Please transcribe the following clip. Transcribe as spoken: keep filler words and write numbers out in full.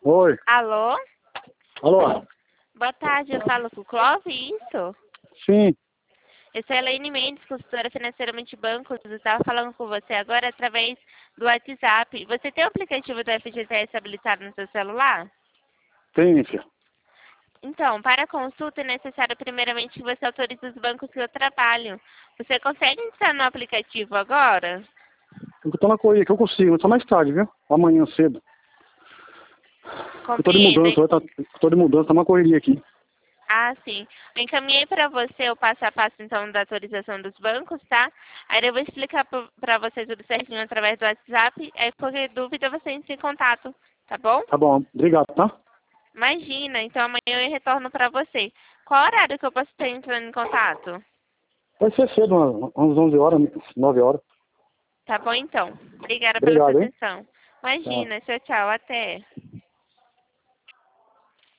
Oi. Alô? Alô? Boa tarde, eu falo com o Clóvis, isso? Sim. Eu sou a Elaine Mendes, consultora financeira Multibancos. Eu estava falando com você agora através do WhatsApp. Você tem o aplicativo do F G T S habilitado no seu celular? Tem, filho. Então, para a consulta é necessário primeiramente que você autorize os bancos que eu trabalho. Você consegue entrar no aplicativo agora? Eu tô na correria, que eu consigo, mas só mais tarde, viu? Amanhã cedo. Eu tô de Compreendo. mudança, eu tô, eu tô de mudança, tá uma correria aqui. Ah, sim. Eu encaminhei para você o passo a passo, então, da autorização dos bancos, tá? Aí eu vou explicar para você tudo certinho através do WhatsApp. Aí, qualquer dúvida, você entra em contato, tá bom? Tá bom, obrigado, tá? Imagina. Então, amanhã eu retorno para você. Qual horário que eu posso estar entrando em contato? Vai ser cedo, umas umas onze horas, nove horas. Tá bom, então. Obrigada pela sua Obrigado, hein? atenção. Tá. Imagina. Tchau, tchau. Até.